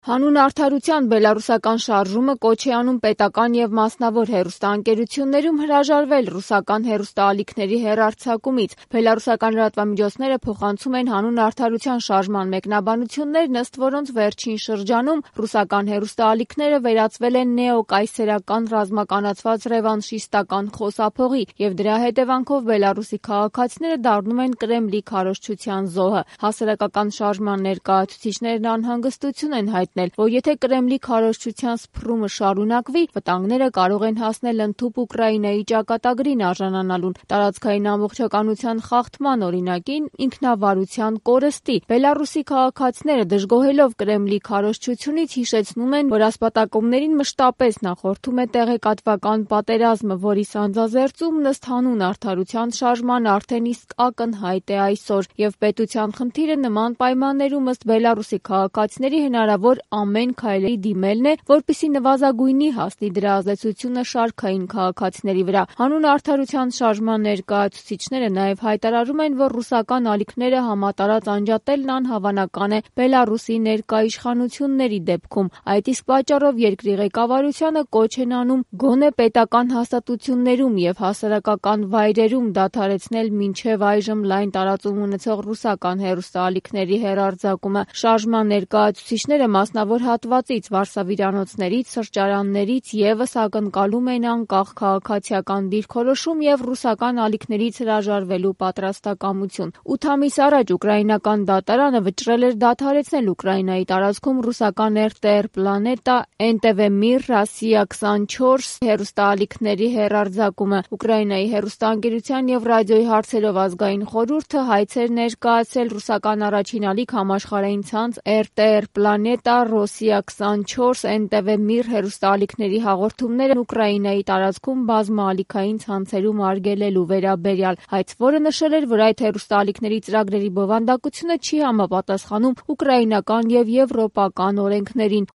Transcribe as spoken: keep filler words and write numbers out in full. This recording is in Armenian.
Հանուն արդարության բելառուսական շարժումը կոչ է անում պետական և մասնավոր հեռուստաընկերություններում հրաժարվել ռուսական հեռուստաալիքների հեռարձակումից։ Բելառուսական լրատվամիջոցները փոխանցում են հանուն արդարության շարժման մեկնաբանություններն, ըստ որոնց վերջին շրջանում ռուսական հեռուստաալիքները վերածվել են նեոկայսերական ռազմականացված ռևանշիստական խոսափողի, և դրա հետևանքով Բելառուսի քաղաքացիները դառնում են Կրեմլի քարոզչության զոհը։ Հասարակական շարժման ներկայացուցիչներն անհանգստություն են հայտնել, որ եթե Կրեմլի քարոզչության սփռումը շարունակվի, վտանգները կարող են հասնել ընդհուպ Ուկրաինայի ճակատագրին արժանանալուն, տարածքային ամբողջականության խախտման օրինակին, ինքնավարության կորստի։ Բելառուսի քաղաքացիները, դժգոհելով Կրեմլի քարոզչությունից, հիշեցնում են, որ ասպատակումներին մշտապես նախորդում է տեղեկատվական պատերազմը, որի սանձազերծումն ըստ հանուն արդարության շարժման արդեն իսկ ակնհայտ է այսօր, և պետության խնդիրը նման պայմաններում ըստ Բելառուսի քաղաքացիների հնարավոր ամեն քայլերի դիմելն է, որպեսզի նվազագույնի հասնի դրա ազդեցությունը շարքային քաղաքացիների վրա։ Հանուն արդարության շարժման ներկայացուցիչները նաև հայտարարում են, որ ռուսական ալիքները համատարած անջատելն անհավանական է Բելառուսի ներկա իշխանությունների դեպքում։ Այդ իսկ պատճառով երկրի ղեկավարությանը կոչ են անում գոնե պետական հաստատություններում և հասարակական վայրերում դադարեցնել մինչև այժմ լայն տարածում ունեցող ռուսական հեռուստաալիքների հեռարձակումը։ Շարժման ներկայացուցիչները մասնավոր հատվածից, վարսավիրանոցներից, սրճարաններից ևս ակնկալում են անկախ քաղաքացիական դիրքորոշում և ռուսական ալիքներից հրաժարվելու պատրաստակամություն։ Ութ ամիս առաջ ուկրաինական դատարանը վճռել էր դադարեցնել Ուկրաինայի տարածքում ռուսական Էր Տե Էր Պլանետա, Էն Տե Վե Միր, Ռոսիա քսանչորս հեռուստաալիքների հեռարձակումը։ Ուկրաինայի հեռուստաընկերության և ռադիոյի հարցերով ազգային խորհուրդը հայց էր ներկայացրել ռուսական առաջին ալիք համաշխարհային ցանց Էր Տե Էր Պլանետա, Ռոսիա քսանչորս, Էն Տե Վե Միր հեռուստաալիքների հաղորդումները Ուկրաինայի տարածքում բազմաալիքային ցանցերում արգելելու վերաբերյալ, հայց, որը նշել էր, որ այդ հեռուստաալիքների ծրագրերի բովանդակությունը չի համապատասխանում ուկրաինական և եվրոպական օրենքներին։